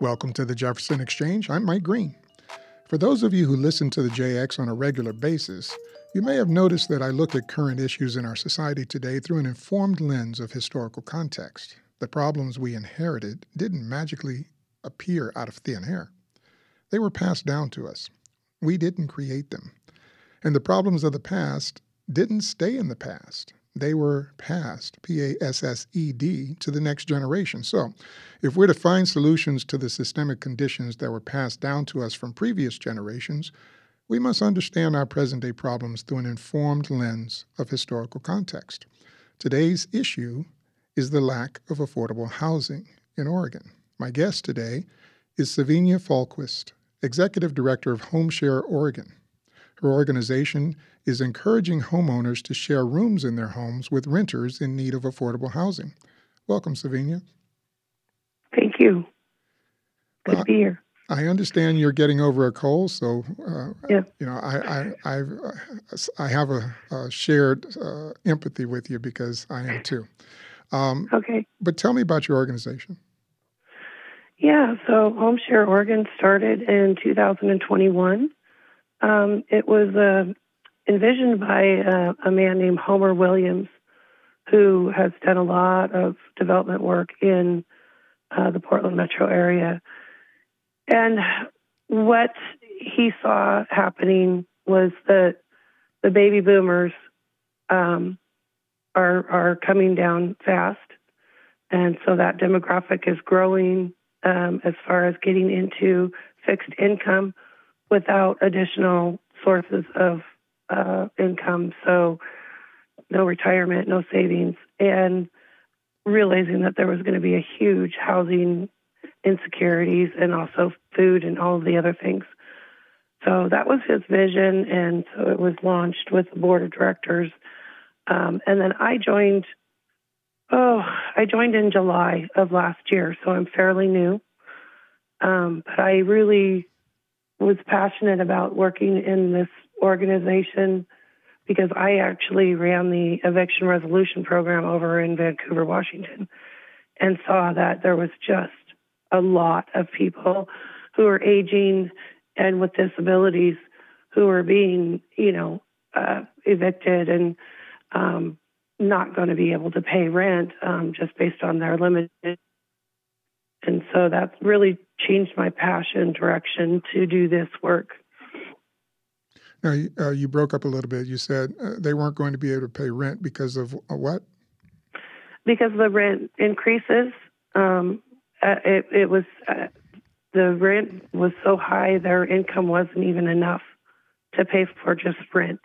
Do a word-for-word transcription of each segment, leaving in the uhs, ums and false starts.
Welcome to the Jefferson Exchange. I'm Mike Green. For those of you who listen to the J X on a regular basis, you may have noticed that I look at current issues in our society today through an informed lens of historical context. The problems we inherited didn't magically appear out of thin air. They were passed down to us. We didn't create them. And the problems of the past didn't stay in the past. They were passed, P A S S E D, to the next generation. So if we're to find solutions to the systemic conditions that were passed down to us from previous generations, we must understand our present-day problems through an informed lens of historical context. Today's issue is the lack of affordable housing in Oregon. My guest today is Savinia Falquist, Executive Director of HomeShare Oregon. Her organization is encouraging homeowners to share rooms in their homes with renters in need of affordable housing. Welcome, Savinia. Thank you. Good Well, to be here. I understand you're getting over a cold, so uh, Yeah. you know I I I've, uh, I have a, a shared uh, empathy with you because I am too. Um, Okay. but tell me about your organization. Yeah, so HomeShare Oregon started in two thousand twenty-one. Um, it was uh, envisioned by uh, a man named Homer Williams, who has done a lot of development work in uh, the Portland metro area. And what he saw happening was that the baby boomers um, are are coming down fast, and so that demographic is growing um, as far as getting into fixed income without additional sources of uh, income, so no retirement, no savings, and realizing that there was going to be a huge housing insecurities and also food and all of the other things. So that was his vision, and so it was launched with the board of directors. Um, and then I joined, oh, I joined in July of last year, so I'm fairly new. Um, but I really was passionate about working in this organization because I actually ran the eviction resolution program over in Vancouver, Washington, and saw that there was just a lot of people who are aging and with disabilities who are being, you know, uh, evicted and um, not going to be able to pay rent um, just based on their limited. And so that's really changed my passion direction to do this work. Now, uh, you broke up a little bit. You said uh, they weren't going to be able to pay rent because of uh, what? Because the rent increases. Um, uh, it, it was uh, the rent was so high, their income wasn't even enough to pay for just rent.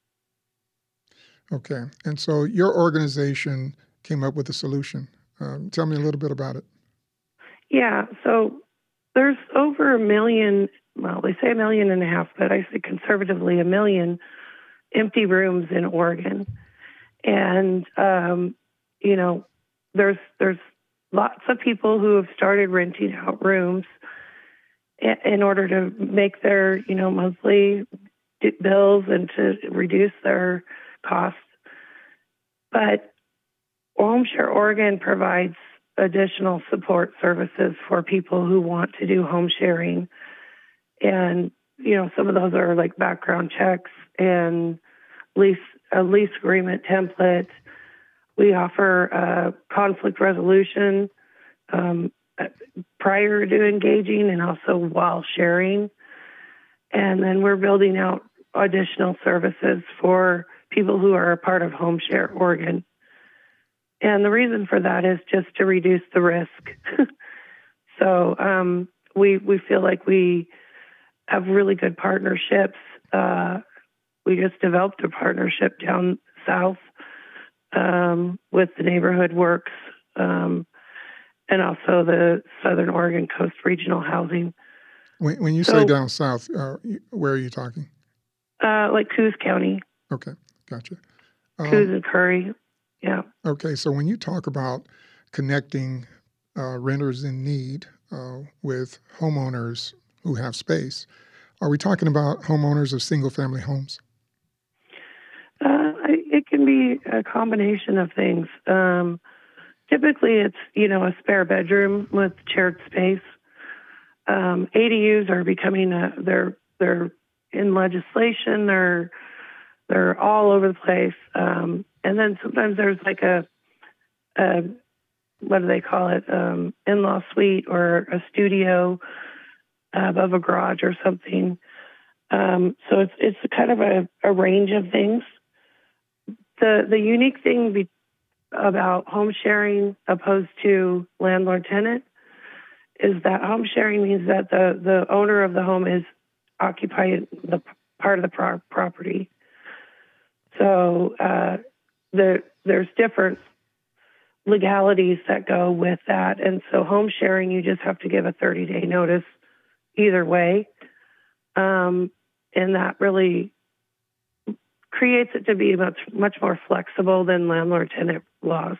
Okay, and so your organization came up with a solution. Um, tell me a little bit about it. Yeah, so there's over a million, well, they say a million and a half, but I say conservatively a million empty rooms in Oregon. And, um, you know, there's there's lots of people who have started renting out rooms in order to make their, you know, monthly bills and to reduce their costs. But HomeShare Oregon provides additional support services for people who want to do home sharing. And, you know, some of those are like background checks and lease a lease agreement template. We offer uh, conflict resolution um, prior to engaging and also while sharing. And then we're building out additional services for people who are a part of HomeShare Oregon. And the reason for that is just to reduce the risk. so um, we we feel like we have really good partnerships. Uh, we just developed a partnership down south um, with the Neighborhood Works um, and also the Southern Oregon Coast Regional Housing. When, when you so, say down south, uh, where are you talking? Uh, like Coos County. Okay, gotcha. Um, Coos and Curry. Yeah. Okay, so when you talk about connecting uh, renters in need uh, with homeowners who have space, are we talking about homeowners of single-family homes? Uh, it can be a combination of things. Um, typically, it's, you know, a spare bedroom with shared space. um, A D Us are becoming a, they're they're in legislation. They're they're all over the place. Um, and then sometimes there's like a, a what do they call it? Um, in-law suite or a studio uh, above a garage or something. Um, so it's it's kind of a, a range of things. The the unique thing be, about home sharing opposed to landlord-tenant is that home sharing means that the, the owner of the home is occupying the part of the pro- property. So uh, there, there's different legalities that go with that. And so home sharing, you just have to give a thirty-day notice either way. Um, and that really creates it to be much, much more flexible than landlord-tenant laws.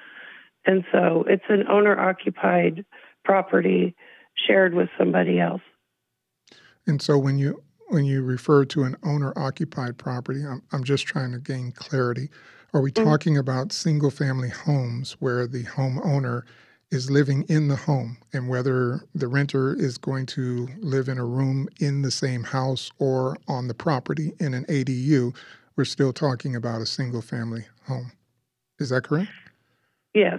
And so it's an owner-occupied property shared with somebody else. And so when you when you refer to an owner-occupied property, I'm, I'm just trying to gain clarity. Are we talking mm-hmm. about single-family homes where the homeowner is living in the home, and whether the renter is going to live in a room in the same house or on the property in an A D U, we're still talking about a single-family home. Is that correct? Yes.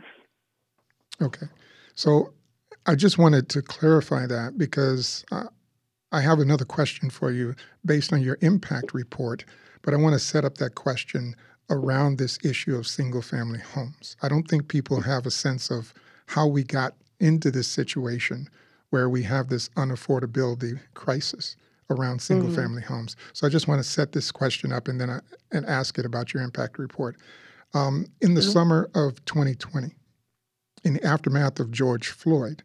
Okay. So I just wanted to clarify that because uh, I have another question for you based on your impact report, but I want to set up that question around this issue of single-family homes. I don't think people have a sense of how we got into this situation where we have this unaffordability crisis around single-family mm-hmm. homes. So I just want to set this question up and then I, and ask it about your impact report. Um, in the mm-hmm. summer of twenty twenty, in the aftermath of George Floyd,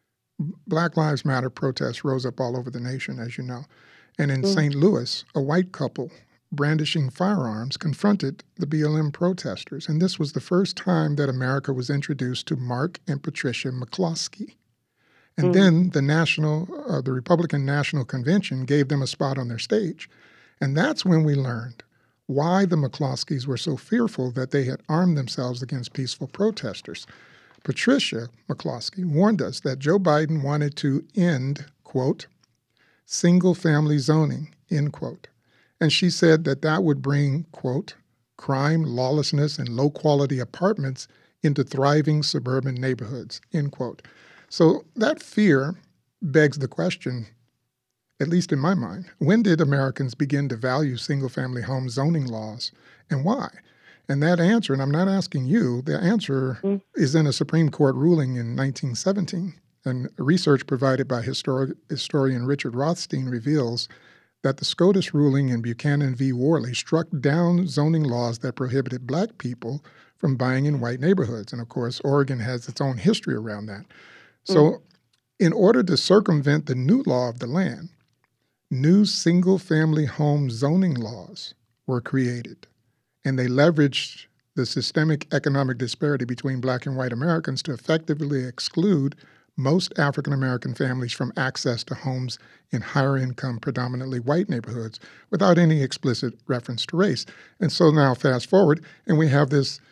Black Lives Matter protests rose up all over the nation, as you know. And in mm. Saint Louis, a white couple brandishing firearms confronted the B L M protesters. And this was the first time that America was introduced to Mark and Patricia McCloskey. And mm. then the national, uh, the Republican National Convention gave them a spot on their stage. And that's when we learned why the McCloskeys were so fearful that they had armed themselves against peaceful protesters. Patricia McCloskey warned us that Joe Biden wanted to end, quote, single-family zoning, end quote. And she said that that would bring, quote, crime, lawlessness, and low-quality apartments into thriving suburban neighborhoods, end quote. So that fear begs the question, at least in my mind, when did Americans begin to value single-family home zoning laws and why? And that answer, and I'm not asking you, the answer mm. is in a Supreme Court ruling in nineteen seventeen. And research provided by histori- historian Richard Rothstein reveals that the SCOTUS ruling in Buchanan v. Worley struck down zoning laws that prohibited Black people from buying in white neighborhoods. And of course, Oregon has its own history around that. So mm. in order to circumvent the new law of the land, new single-family home zoning laws were created. And they leveraged the systemic economic disparity between Black and white Americans to effectively exclude most African-American families from access to homes in higher-income, predominantly white neighborhoods without any explicit reference to race. And so now fast forward, and we have this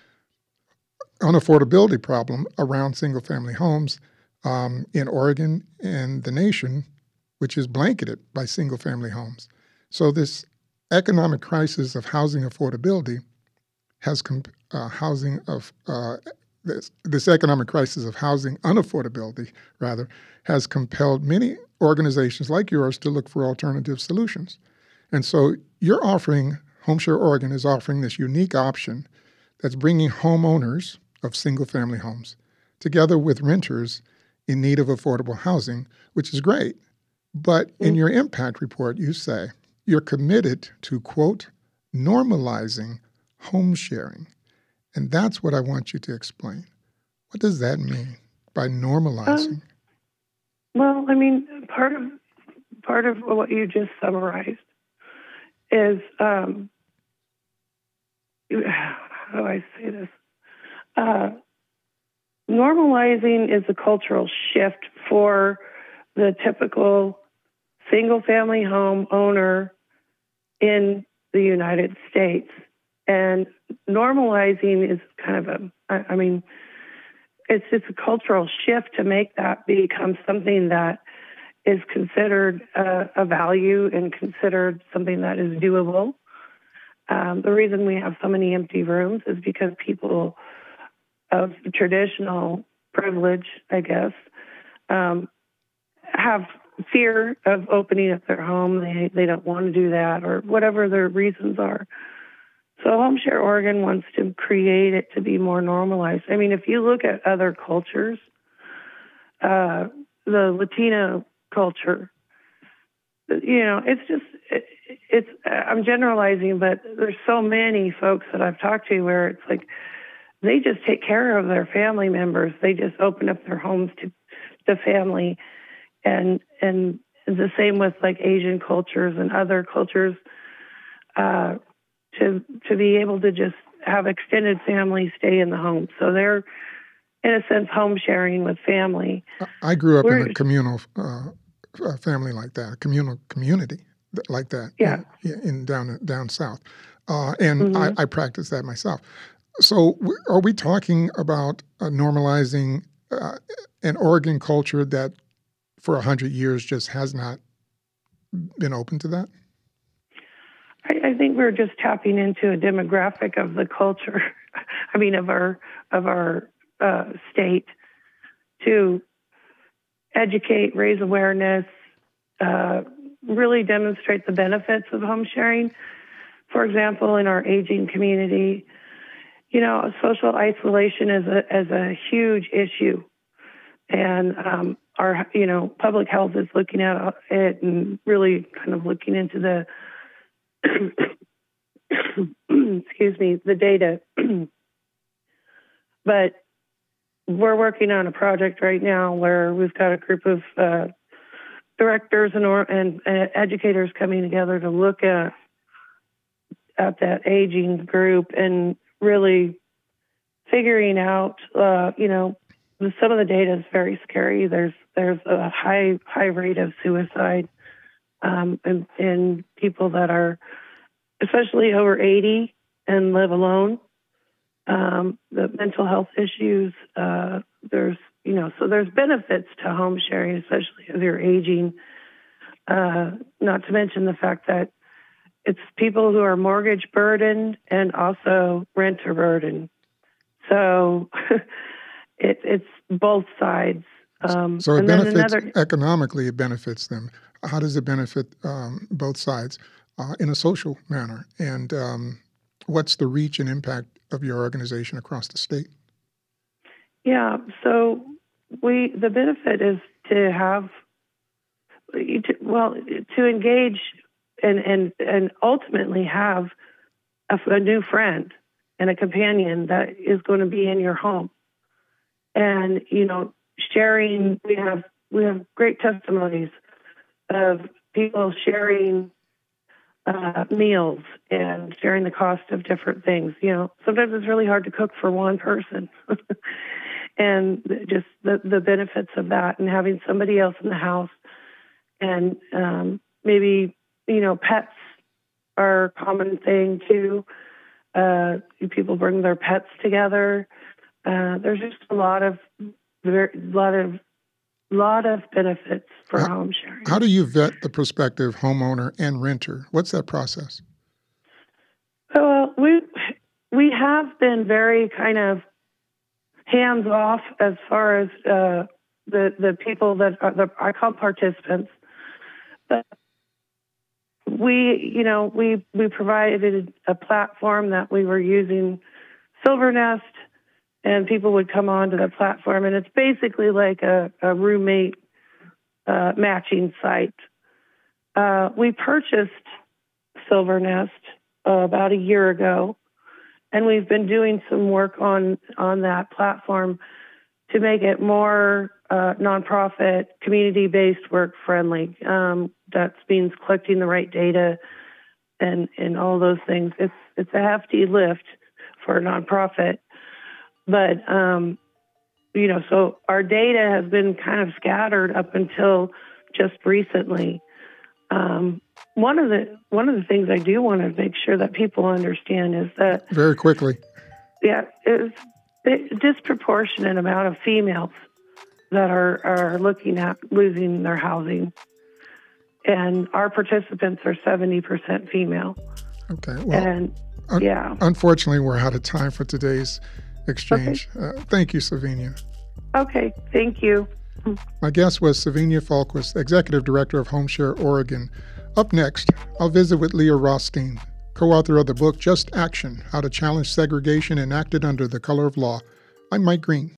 unaffordability problem around single-family homes um, in Oregon and the nation, which is blanketed by single-family homes. So this economic crisis of housing affordability has comp- uh, housing of uh, this, this economic crisis of housing unaffordability, rather, has compelled many organizations like yours to look for alternative solutions. And so you're offering, HomeShare Oregon is offering this unique option that's bringing homeowners of single-family homes together with renters in need of affordable housing, which is great. But in your impact report, you say, you're committed to, quote, normalizing home sharing. And that's what I want you to explain. What does that mean by normalizing? Um, well, I mean, part of part of what you just summarized is, um, how do I say this? Uh, normalizing is a cultural shift for the typical single-family home owner in the United States. And normalizing is kind of a, I, I mean, it's just a cultural shift to make that become something that is considered a, a value and considered something that is doable. Um, the reason we have so many empty rooms is because people of traditional privilege, I guess, um, have fear of opening up their home. They they don't want to do that, or whatever their reasons are. So HomeShare Oregon wants to create it to be more normalized. I mean, if you look at other cultures, uh, the Latino culture, you know, it's just, it, it's, I'm generalizing, but there's so many folks that I've talked to where it's like, they just take care of their family members. They just open up their homes to the family. And, and the same with like Asian cultures and other cultures, uh, to, to be able to just have extended family stay in the home. So they're, in a sense, home sharing with family. I grew up We're, in a communal uh, family like that, a communal community like that. Yeah. In, in down down south, uh, and mm-hmm. I, I practice that myself. So, are we talking about uh, normalizing uh, an Oregon culture that, for a hundred years, just has not been open to that? I, I think we're just tapping into a demographic of the culture. I mean, of our of our uh, state, to educate, raise awareness, uh, really demonstrate the benefits of home sharing. For example, in our aging community, you know, social isolation is a, is a huge issue. And um, our, you know, public health is looking at it and really kind of looking into the, excuse me, the data. But we're working on a project right now where we've got a group of uh, directors and, or, and uh, educators coming together to look at at that aging group and really figuring out, uh, you know, some of the data is very scary. There's there's a high high rate of suicide um, in, in people that are, especially over eighty and live alone. Um, the mental health issues, uh, there's, you know, so there's benefits to home sharing, especially if you're aging, uh, not to mention the fact that it's people who are mortgage burdened and also renter burdened. So it, it's both sides. Um, so it and benefits, then another, economically, it benefits them. How does it benefit um, both sides uh, in a social manner? And um, what's the reach and impact of your organization across the state? Yeah, so we the benefit is to have, well, to engage and and and ultimately have a, a new friend and a companion that is going to be in your home. And, you know, sharing, we have we have great testimonies of people sharing uh, meals and sharing the cost of different things. You know, sometimes it's really hard to cook for one person. And just the, the benefits of that and having somebody else in the house. And um, maybe, you know, pets are a common thing too. Uh, people bring their pets together. Uh, there's just a lot of, very, lot of, lot of benefits for how, home sharing. How do you vet the prospective homeowner and renter? What's that process? Well, we we have been very kind of hands off as far as uh, the the people that are the I call participants. But we, you know, we we provided a platform that we were using, Silvernest, and people would come onto the platform, and it's basically like a, a roommate uh, matching site. Uh, we purchased Silvernest uh, about a year ago, and we've been doing some work on on that platform to make it more uh, nonprofit, community-based, work-friendly. Um, that means collecting the right data and and all those things. It's it's a hefty lift for a nonprofit, but um, you know, so our data has been kind of scattered up until just recently. Um, one of the one of the things I do want to make sure that people understand is that very quickly, yeah, it's a disproportionate amount of females that are, are looking at losing their housing. And our participants are seventy percent female. Okay. Well, and un- yeah. Unfortunately, we're out of time for today's exchange. Okay. Uh, thank you, Savinia. Okay. Thank you. My guest was Savinia Falquist, Executive Director of HomeShare Oregon. Up next, I'll visit with Leah Rothstein, co-author of the book Just Action: How to Challenge Segregation Enacted Under the Color of Law. I'm Mike Green.